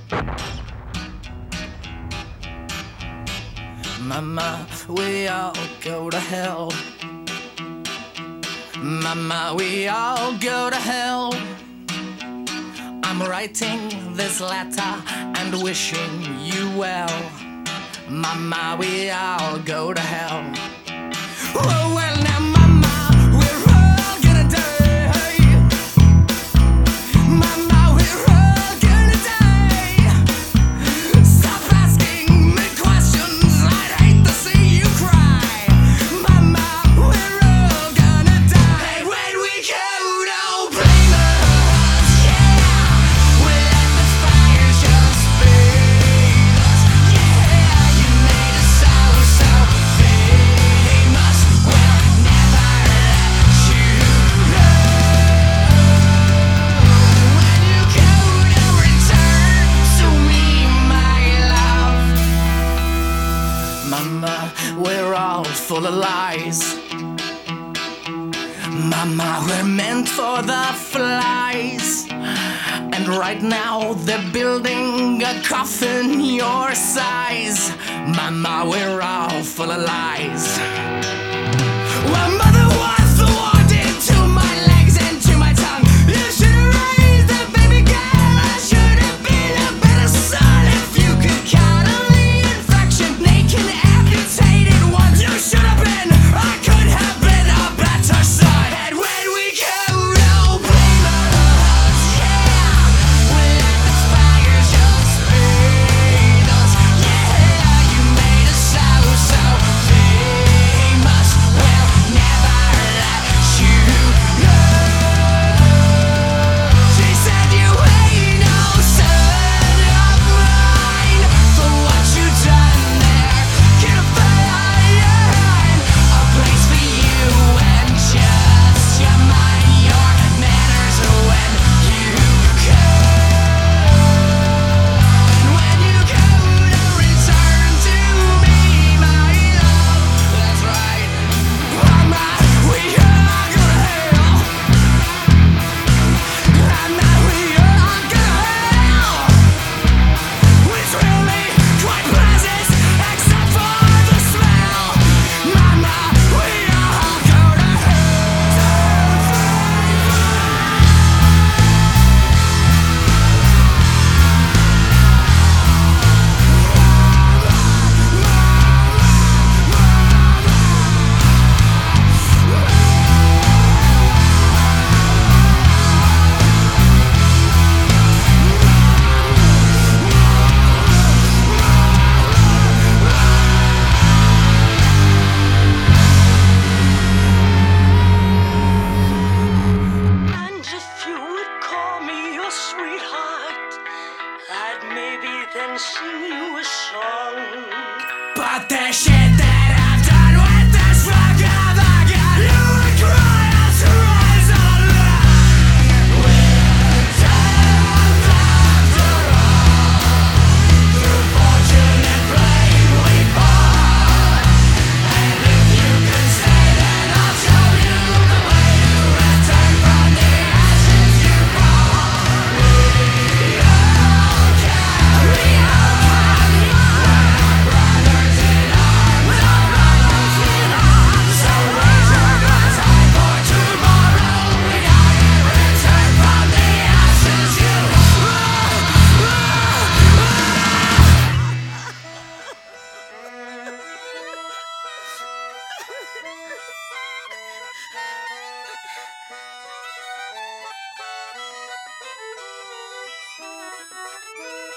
Mama, we all go to hell. Mama, we all go to hell. I'm writing this letter and wishing you well. Mama, we all go to hell. Oh, well, now, Mama, we're all gonna die. Mama, we're all gonna die. Stop asking me questions, I'd hate to see you cry. Mama, we're all gonna die. And when we go, don't blame us, yeah. We let the fire just feed us, yeah. You made us so, so famous. We'll never let you go. When you go, don't return to me, my love. Mama, we're all full of lies. Mama, we're meant for the flies. And right now they're building a coffin your size. Mama, we're all full of lies. Well, Mother was the one into my legs and to my tongue. You should have raised that baby girl. I should have been a better son. If you could count on the infection, they can amputate it once. You should have been, I could have been a better son. And when we go, don't blame us, yeah. We let the fire just feed us, yeah. You made us so, so famous. We'll never let you go. She said you ain't no son of mine. For what you done there, can't find a place for you and just your mind, your manners when you go. When you go, don't return to me, my love. That's right. Mama, we all go to hell. Mama, we all go to hell. It's really quite pleasant, except for the smell. Mama, we all go to And if you would call me your sweetheart, I'd maybe then sing you a song. But the shit that I've done with this fucking again, you would cry as to rise along. We're dead after all. Through fortune and blame we fall. And if you can stay, then I'll show you the way to return from the ashes you fall. We all can, we all can. We're brothers in arms, we're brothers in arms. So raise your glass high for tomorrow. We die and return from the ashes you fall.